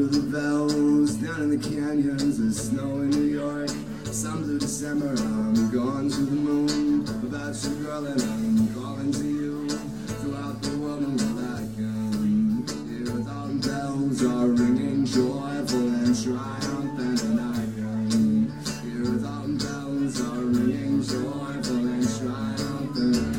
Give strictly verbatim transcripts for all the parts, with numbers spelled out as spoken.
hear the bells down in the canyons. There's snow in New York. Some through December, I'm going to the moon. About you, girl, and I'm calling to you. Throughout the world and all I can. Hear the bells are ringing, joyful and triumphant, and I can. Hear the bells are ringing, joyful and triumphant.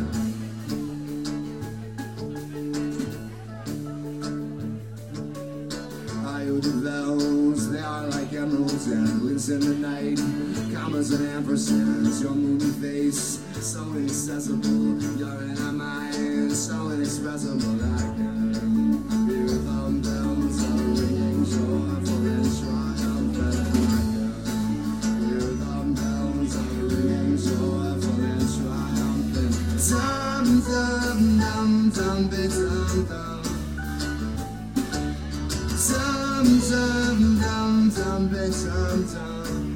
The bells, they are like emeralds and glints in the night. Commas and ampersands, your moony face, so inaccessible. You're in our minds, so inexpressible. I can hear the bells are ringing, joyful and triumphant. I can hear the bells are ringing, joyful and triumphant. Dum dum dum dum dum dum. Dum dum dum dum dum dum.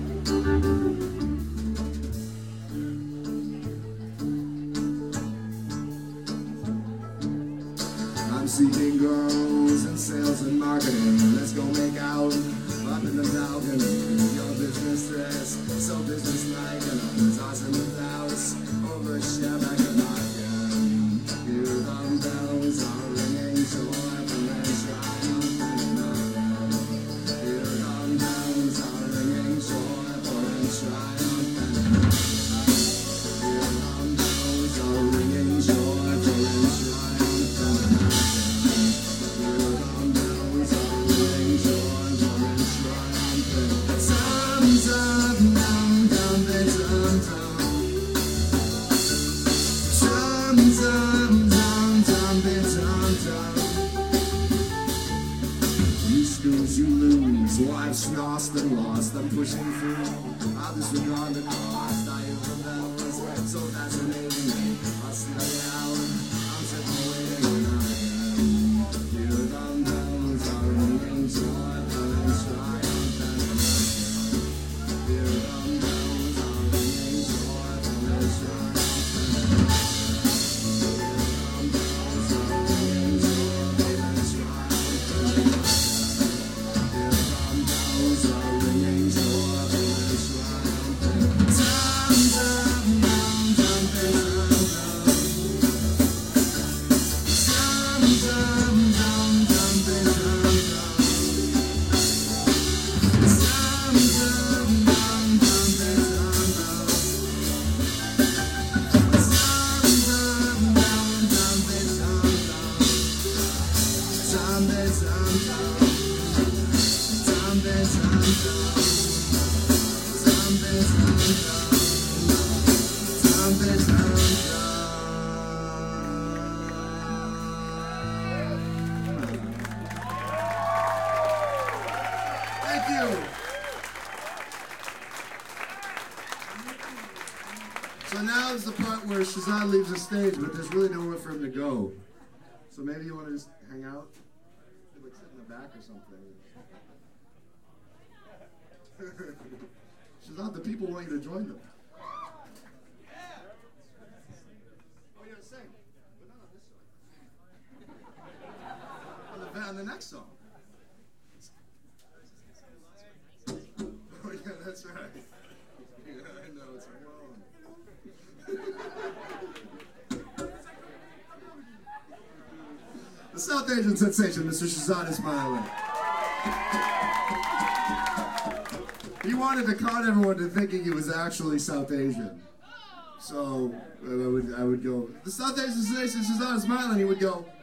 I'm seeking girls in sales and marketing. Let's go make out up in the balcony. Your business dress, so businesslike, and I'm tossing the house over a Shebeck and I can hear the bells are ringing, joyful and triumphant. You lose, life's lost and lost. I'm pushing through, I'll disregard the cost. I hear the bells, so fascinating me. I'll stay out, I'm sitting waiting and I can hear the bells are ringing, joyful and triumphant. Hear the bells are ringing, joyful and triumphant. Thank you. So now is the part where Shahzad leaves the stage, but there's really nowhere for him to go. So maybe you want to just hang out? Like sit in the back or something. Shahzad, the people want you to join them. Oh, you're gonna sing? But not on this song. On the, on the next song. Oh yeah, that's right. Yeah, I know, it's wrong. The South Asian sensation, Mister Shahzad Ismaili. He wanted to con everyone to thinking he was actually South Asian. So I would, I would go, the South Asian sensation, Shahzad Ismaili, and he would go,